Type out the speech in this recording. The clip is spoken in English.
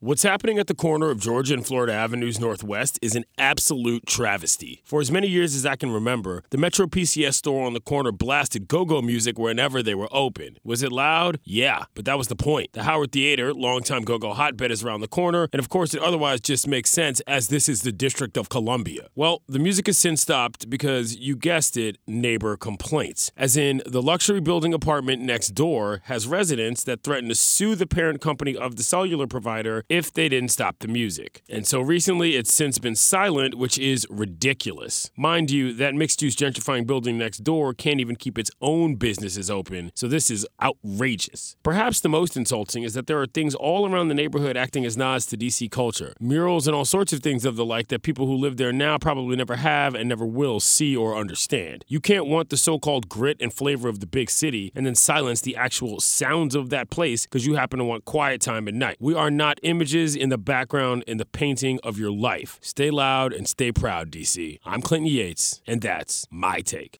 What's happening at the corner of Georgia and Florida Avenues Northwest is an absolute travesty. For as many years as I can remember, the Metro PCS store on the corner blasted go-go music whenever they were open. Was it loud? Yeah, but that was the point. The Howard Theater, longtime go-go hotbed, is around the corner, and of course it otherwise just makes sense as this is the District of Columbia. Well, the music has since stopped because, you guessed it, neighbor complaints. As in, the luxury building apartment next door has residents that threaten to sue the parent company of the cellular provider if they didn't stop the music. And so recently it's since been silent, which is ridiculous. Mind you, that mixed-use gentrifying building next door can't even keep its own businesses open, so this is outrageous. Perhaps the most insulting is that there are things all around the neighborhood acting as nods to DC culture. Murals and all sorts of things of the like that people who live there now probably never have and never will see or understand. You can't want the so-called grit and flavor of the big city and then silence the actual sounds of that place because you happen to want quiet time at night. We are not images in the background in the painting of your life. Stay loud and stay proud, DC. I'm Clinton Yates, and that's my take.